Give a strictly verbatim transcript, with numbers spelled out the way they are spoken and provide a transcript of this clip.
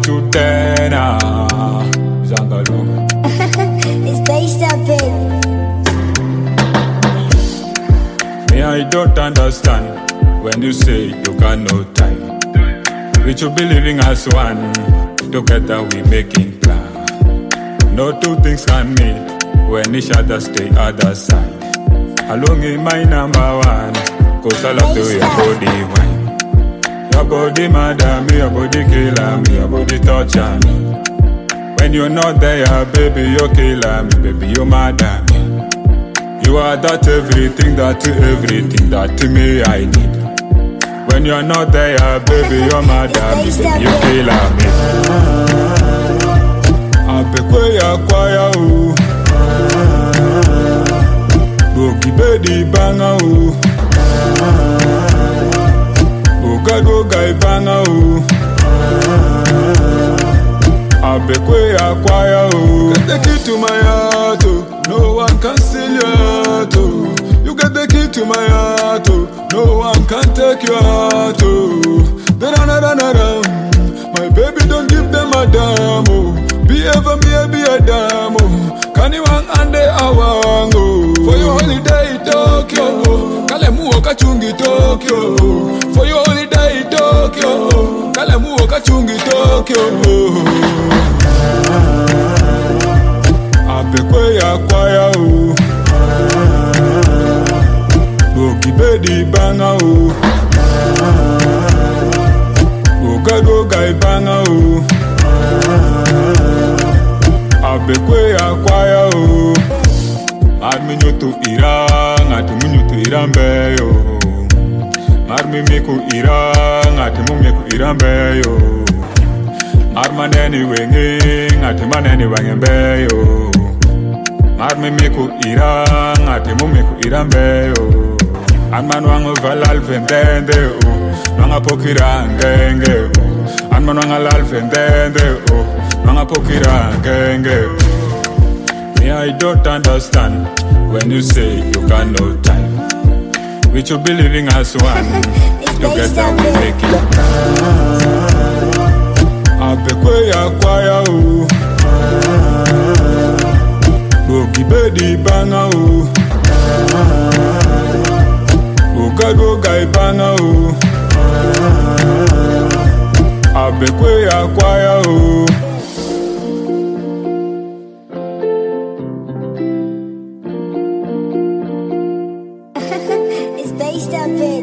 to ten. Ah, Zangalo. It's based up it. Me, I don't understand when you say you got no time. We should be living as one. Together we making plan. No two things can meet when each other stay other side. Along in my number one, cause I love the way your body wine. Your body murder me, your body killer me, your body torture me. When you're not there, baby, you're killer me, baby, you murder me. You are that everything, that everything that to me I need. When you're not there, baby, you're murder me, baby, you killer me. Apekwe ya kwaya u Bogi bedi banga u Boga goga ibanga u Apekwe ya kwaya u Get the key to my heart, oh. No one can steal your heart, oh. You get the key to my heart, oh. No one can take your heart, oh. Da-da-da-da-da-da. My baby, don't give them a damn, oh. Be ever me, be a damn, oh. Can you hang and they awang, oh. For your holiday, Tokyo, oh. Kalemu okachungi Tokyo, oh. For your holiday, Tokyo, oh. Kalemu okachungi Tokyo, oh. Apekwe ya kwaya, oh. Bogi bedi banga, oh. Boga goga ibanga, oh. Abekwe ya kwaya, oh. Marmi nyoto irang, ati munyoto irambe, yo. Marmi miku irang, ati mumiku irambe, yo. Marmaneni wenging, ati maneni wangembe, yo. Marmi miku irang, ati mumiku irambe, yo. Anman wangu valal vendende, oh. Wanga pokira ngenge, oh. Anman wanga lal vendende, oh. Wanga pokira ngenge, oh. Me, I don't understand when you say you got no time. We should be living as one. Together we make it. Apekwe ya kwaya, oh. Bogi bedi banga, oh. Boga goga ibanga, oh. Apekwe ya kwaya, oh. It's based up it.